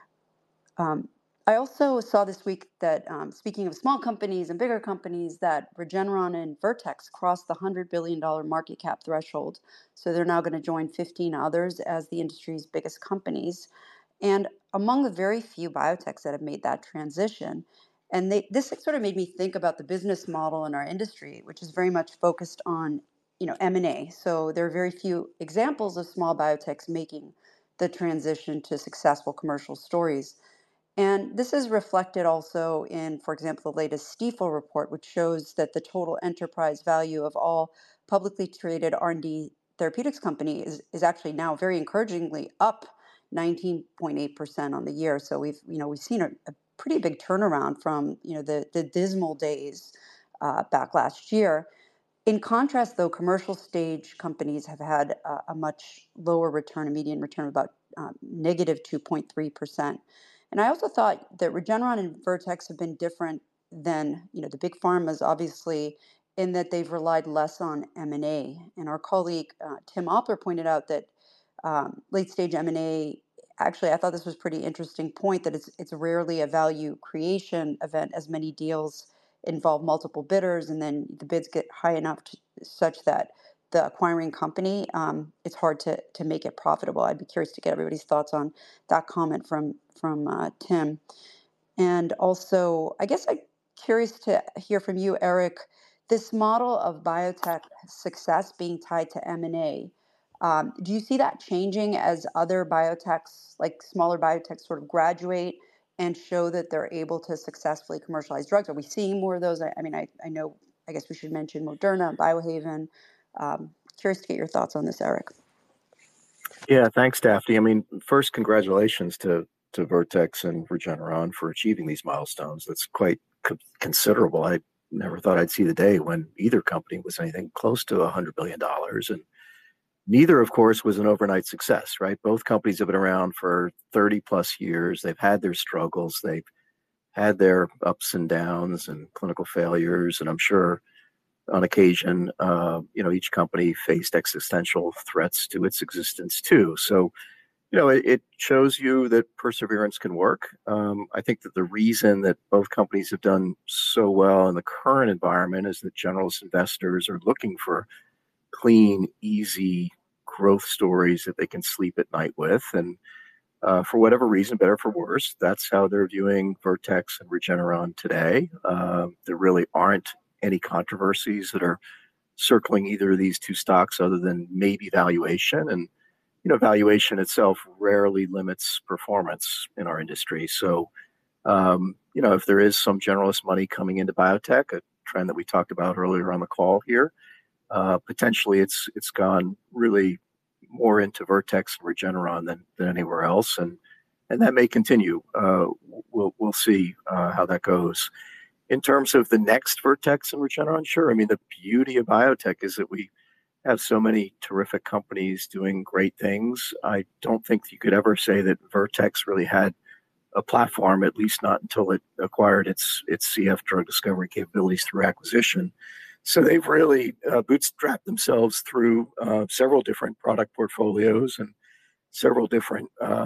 I also saw this week that, speaking of small companies and bigger companies, that Regeneron and Vertex crossed the $100 billion market cap threshold. So they're now going to join 15 others as the industry's biggest companies. And among the very few biotechs that have made that transition, and this sort of made me think about the business model in our industry, which is very much focused on, M&A. So there are very few examples of small biotechs making the transition to successful commercial stories. And this is reflected also in, for example, the latest Stifel report, which shows that the total enterprise value of all publicly traded R&D therapeutics company is actually now very encouragingly up 19.8% on the year. So we've seen a pretty big turnaround from the dismal days back last year. In contrast, though, commercial stage companies have had a much lower return, a median return of about negative 2.3%. And I also thought that Regeneron and Vertex have been different than, the big pharmas, obviously, in that they've relied less on M&A. And our colleague Tim Opler pointed out that late stage M&A, actually, I thought this was a pretty interesting point, that it's rarely a value creation event, as many deals involve multiple bidders, and then the bids get high enough such that the acquiring company, it's hard to make it profitable. I'd be curious to get everybody's thoughts on that comment from Tim. And also, I guess I'm curious to hear from you, Eric, this model of biotech success being tied to M&A. Do you see that changing as other biotechs, like smaller biotechs, sort of graduate and show that they're able to successfully commercialize drugs? Are we seeing more of those? I mean, I know, I guess we should mention Moderna, Biohaven. Curious to get your thoughts on this, Eric. Yeah, thanks, Daphne. I mean, first, congratulations to Vertex and Regeneron for achieving these milestones. That's quite considerable. I never thought I'd see the day when either company was anything close to $100 billion. And neither, of course, was an overnight success, right? Both companies have been around for 30 plus years. They've had their struggles. They've had their ups and downs and clinical failures. And I'm sure on occasion, each company faced existential threats to its existence too. So, it shows you that perseverance can work. I think that the reason that both companies have done so well in the current environment is that generalist investors are looking for clean, easy growth stories that they can sleep at night with. And for whatever reason, better for worse, that's how they're viewing Vertex and Regeneron today. There really aren't any controversies that are circling either of these two stocks other than maybe valuation. And valuation itself rarely limits performance in our industry. So, if there is some generalist money coming into biotech, a trend that we talked about earlier on the call here, potentially it's gone really more into Vertex and Regeneron than anywhere else, and that may continue. We'll see how that goes. In terms of the next Vertex and Regeneron, sure. I mean, the beauty of biotech is that we have so many terrific companies doing great things. I don't think you could ever say that Vertex really had a platform, at least not until it acquired its CF drug discovery capabilities through acquisition. So they've really bootstrapped themselves through several different product portfolios and several different,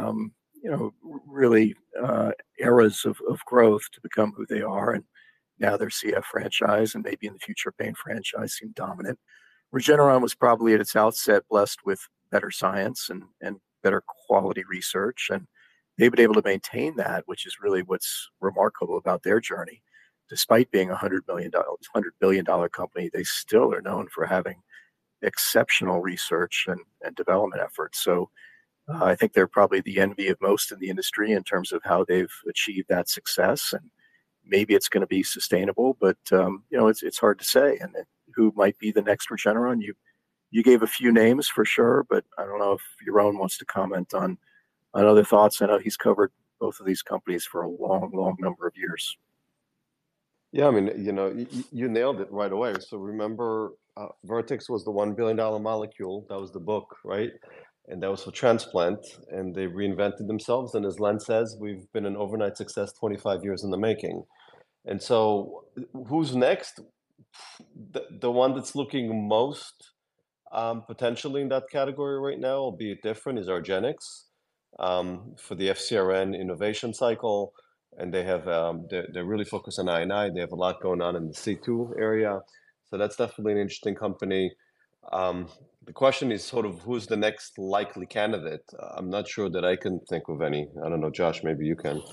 really eras of growth to become who they are. And now their CF franchise and maybe in the future pain franchise seem dominant. Regeneron was probably at its outset blessed with better science and better quality research. And they've been able to maintain that, which is really what's remarkable about their journey. Despite being a $100 billion company, they still are known for having exceptional research and development efforts. So I think they're probably the envy of most in the industry in terms of how they've achieved that success. And maybe it's going to be sustainable, but it's hard to say. And who might be the next Regeneron? You gave a few names for sure, but I don't know if Yaron wants to comment on other thoughts. I know he's covered both of these companies for a long number of years. Yeah, I mean, you nailed it right away. So remember, Vertex was the $1 billion molecule. That was the book, right? And that was for transplant. And they reinvented themselves. And as Len says, we've been an overnight success 25 years in the making. And so who's next? The one that's looking most potentially in that category right now, albeit different, is argenx for the FcRn innovation cycle. And they have they're really focused on I&I. They have a lot going on in the C2 area. So that's definitely an interesting company. The question is sort of who's the next likely candidate? I'm not sure that I can think of any. I don't know, Josh, maybe you can.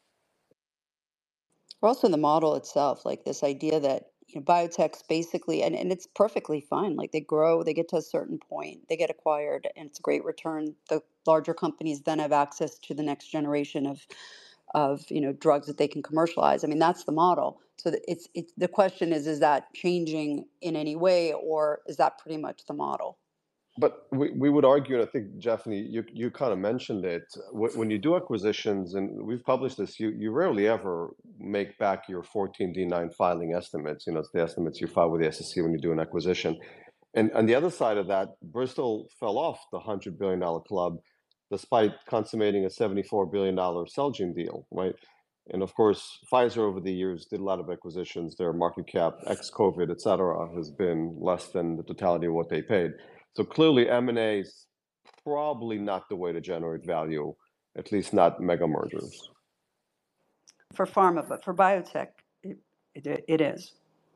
Or also the model itself, like this idea that biotechs basically, and it's perfectly fine. Like they grow, they get to a certain point, they get acquired, and it's a great return. The larger companies then have access to the next generation of drugs that they can commercialize. I mean, that's the model. So it's the question is that changing in any way, or is that pretty much the model? But we would argue, and I think, Daphne, you kind of mentioned it, when you do acquisitions, and we've published this, you rarely ever make back your 14D9 filing estimates. It's the estimates you file with the SEC when you do an acquisition. And on the other side of that, Bristol fell off the $100 billion club despite consummating a $74 billion Celgene deal, right? And of course, Pfizer over the years did a lot of acquisitions. Their market cap, ex-COVID, et cetera, has been less than the totality of what they paid. So clearly, M&A is probably not the way to generate value, at least not mega mergers. For pharma, but for biotech, it is.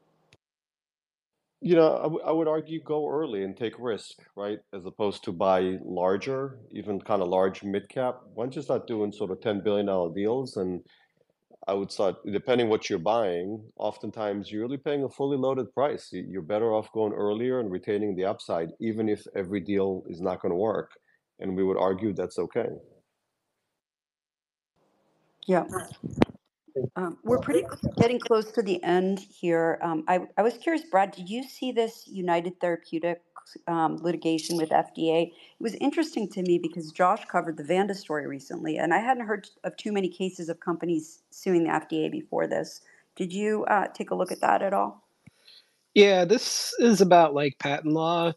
You know, I would argue go early and take risk, right? As opposed to buy larger, even kind of large mid cap. Why don't you start doing sort of $10 billion deals? And I would start, depending what you're buying, oftentimes you're really paying a fully loaded price. You're better off going earlier and retaining the upside, even if every deal is not going to work. And we would argue that's okay. Yeah. We're getting close to the end here. I was curious, Brad, did you see this United Therapeutics litigation with FDA? It was interesting to me because Josh covered the Vanda story recently, and I hadn't heard of too many cases of companies suing the FDA before this. Did you take a look at that at all? Yeah, this is about like patent law.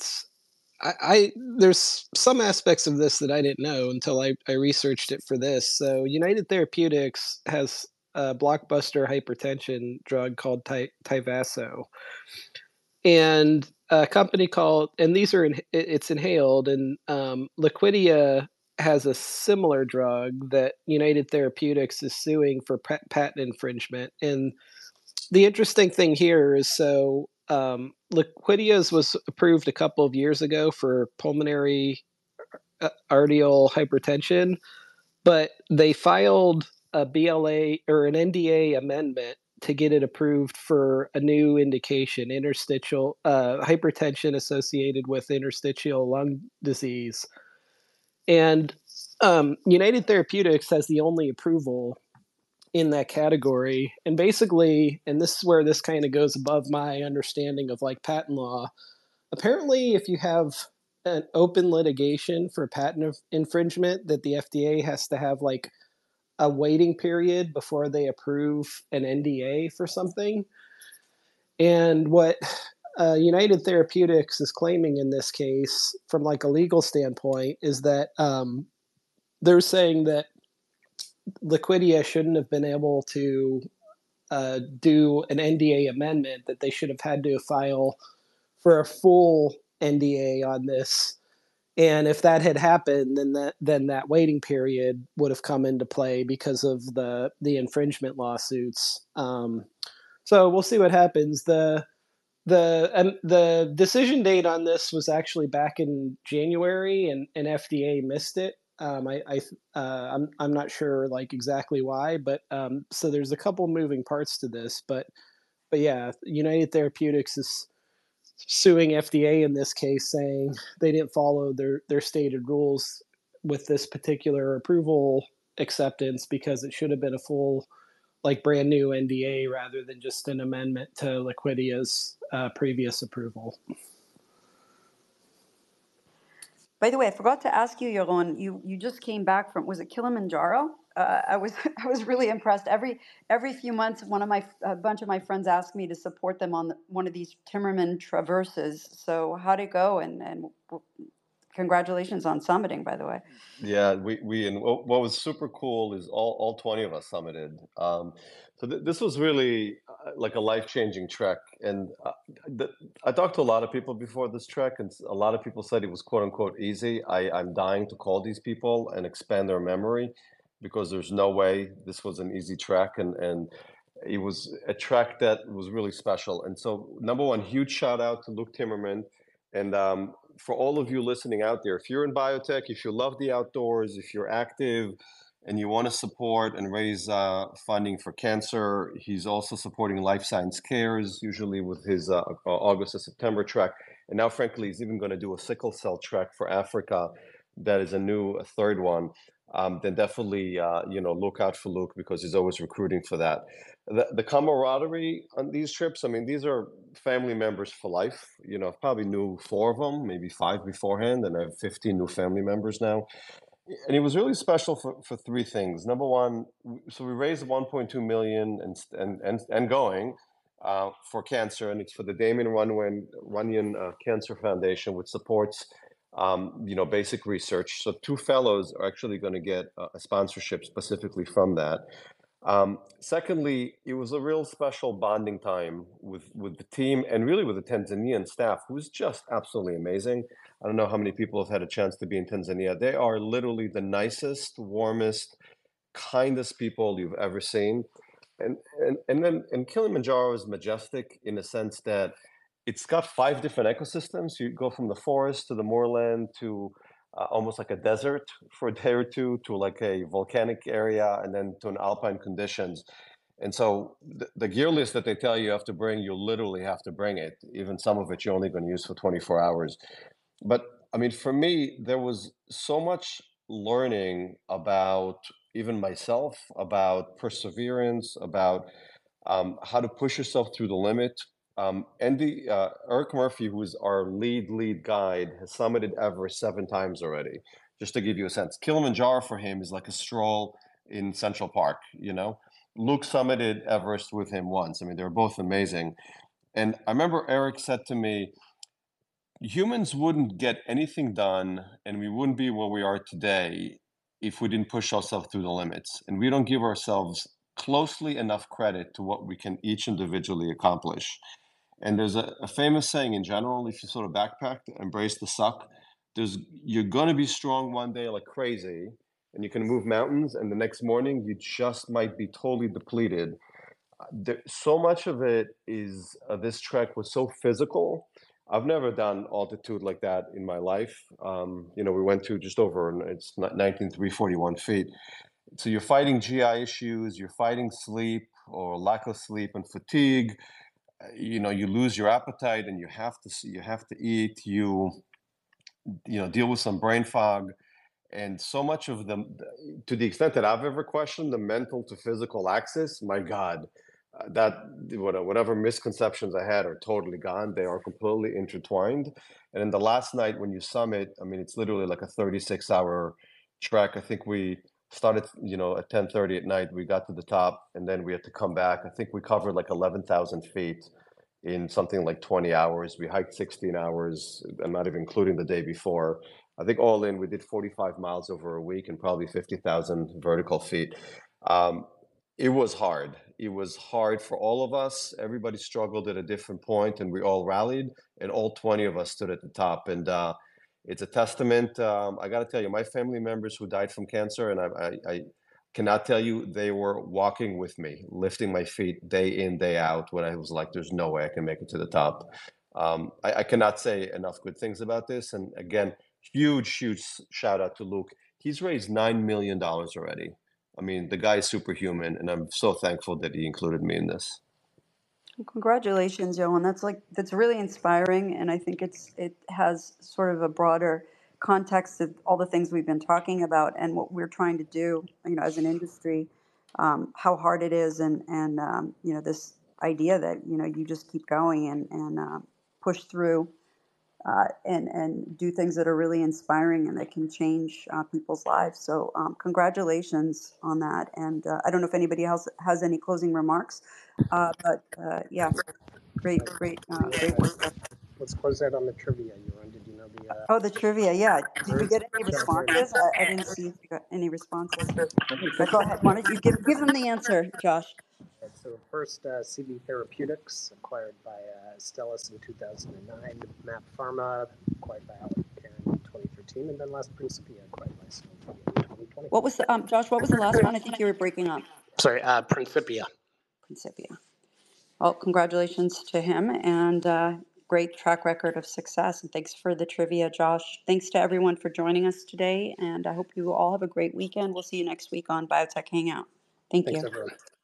There's some aspects of this that I didn't know until I researched it for this. So United Therapeutics has a blockbuster hypertension drug called Tyvaso, and a company called, and it's inhaled, and Liquidia has a similar drug that United Therapeutics is suing for patent infringement. And the interesting thing here is, so Liquidia's was approved a couple of years ago for pulmonary arterial hypertension, but they filed a BLA or an NDA amendment to get it approved for a new indication, interstitial hypertension associated with interstitial lung disease. And United Therapeutics has the only approval in that category. And basically, and this is where this kind of goes above my understanding of like patent law. Apparently, if you have an open litigation for patent infringement, that the FDA has to have like a waiting period before they approve an NDA for something. And what United Therapeutics is claiming in this case, from like a legal standpoint, is that they're saying that Liquidia shouldn't have been able to do an NDA amendment, that they should have had to file for a full NDA on this. And if that had happened, then that waiting period would have come into play because of the infringement lawsuits. So we'll see what happens. The decision date on this was actually back in January, and FDA missed it. I'm not sure like exactly why, but so there's a couple moving parts to this, but yeah, United Therapeutics is suing FDA in this case, saying they didn't follow their stated rules with this particular approval acceptance, because it should have been a full, like, brand new NDA rather than just an amendment to Liquidia's previous approval. By the way, I forgot to ask you, Yaron. You just came back from, was it Kilimanjaro? I was really impressed. Every few months, a bunch of my friends ask me to support them on one of these Timmerman traverses. So how'd it go? And congratulations on summiting, by the way. Yeah, and what was super cool is all 20 of us summited. So this was really like a life-changing trek. And I talked to a lot of people before this trek, and a lot of people said it was quote unquote easy. I'm dying to call these people and expand their memory, because there's no way this was an easy trek, and it was a trek that was really special. And so, number one, huge shout out to Luke Timmerman. And for all of you listening out there, if you're in biotech, if you love the outdoors, if you're active and you want to support and raise funding for cancer, he's also supporting Life Science Cares, usually with his August to September trek. And now, frankly, he's even going to do a sickle cell trek for Africa. That is a third one. Then definitely, look out for Luke, because he's always recruiting for that. The camaraderie on these trips, I mean, these are family members for life. I probably knew 4 of them, maybe 5 beforehand, and I have 15 new family members now. And it was really special for 3 things. Number one, so we raised 1.2 million and going for cancer, and it's for the Damien Runyon Cancer Foundation, which supports basic research. So 2 fellows are actually going to get a sponsorship specifically from that. Secondly, it was a real special bonding time with the team and really with the Tanzanian staff, who's just absolutely amazing. I don't know how many people have had a chance to be in Tanzania. They are literally the nicest, warmest, kindest people you've ever seen. And Kilimanjaro is majestic in the sense that it's got 5 different ecosystems. You go from the forest to the moorland to almost like a desert for a day or two, to like a volcanic area, and then to an alpine conditions. And so the gear list that they tell you have to bring, you literally have to bring it. Even some of it you're only going to use for 24 hours. But I mean, for me, there was so much learning about even myself, about perseverance, about how to push yourself through the limit. Eric Murphy, who's our lead guide, has summited Everest 7 times already, just to give you a sense. Kilimanjaro for him is like a stroll in Central Park, Luke summited Everest with him once. I mean, they're both amazing. And I remember Eric said to me, humans wouldn't get anything done and we wouldn't be where we are today if we didn't push ourselves through the limits. And we don't give ourselves closely enough credit to what we can each individually accomplish. And there's a famous saying in general, if you sort of backpack, embrace the suck, you're going to be strong one day like crazy and you can move mountains, and the next morning you just might be totally depleted. So much of it is this trek was so physical. I've never done altitude like that in my life. We went to just over, it's 19,341 feet. So you're fighting GI issues, you're fighting sleep or lack of sleep and fatigue. You lose your appetite and you have to eat. You deal with some brain fog, and so much of them, to the extent that I've ever questioned the mental to physical axis, my God, that whatever misconceptions I had are totally gone. They are completely intertwined. And in the last night when you summit, I mean, it's literally like a 36-hour trek. I think we started, at 10:30 at night. We got to the top, and then we had to come back. I think we covered like 11,000 feet in something like 20 hours. We hiked 16 hours. I'm not even including the day before. I think all in, we did 45 miles over a week and probably 50,000 vertical feet. It was hard. It was hard for all of us. Everybody struggled at a different point, and we all rallied, and all 20 of us stood at the top. And it's a testament. I got to tell you, my family members who died from cancer, and I cannot tell you, they were walking with me, lifting my feet day in, day out, when I was like, there's no way I can make it to the top. I cannot say enough good things about this. And again, huge shout out to Luke. He's raised $9 million already. I mean, the guy is superhuman, and I'm so thankful that he included me in this. Congratulations, Johan. That's really inspiring, and I think it has sort of a broader context of all the things we've been talking about and what we're trying to do, as an industry, how hard it is, and this idea that you just keep going and push through. And do things that are really inspiring and that can change people's lives. So congratulations on that. And I don't know if anybody else has any closing remarks, but yeah, great work. Let's close out on the trivia. Did you know the? Oh, the trivia. Yeah. Did we get any responses? I didn't see if we got any responses. Go ahead. Why don't you give them the answer, Josh? So first, CB Therapeutics, acquired by Astellas in 2009. MAP Pharma, acquired by Alcare in 2013. And then last, Principia, acquired by Sanofi in 2020. What was the, Josh, what was the last one? I think you were breaking up. Sorry, Principia. Well, congratulations to him, and great track record of success. And thanks for the trivia, Josh. Thanks to everyone for joining us today. And I hope you all have a great weekend. We'll see you next week on Biotech Hangout. Thanks, everyone.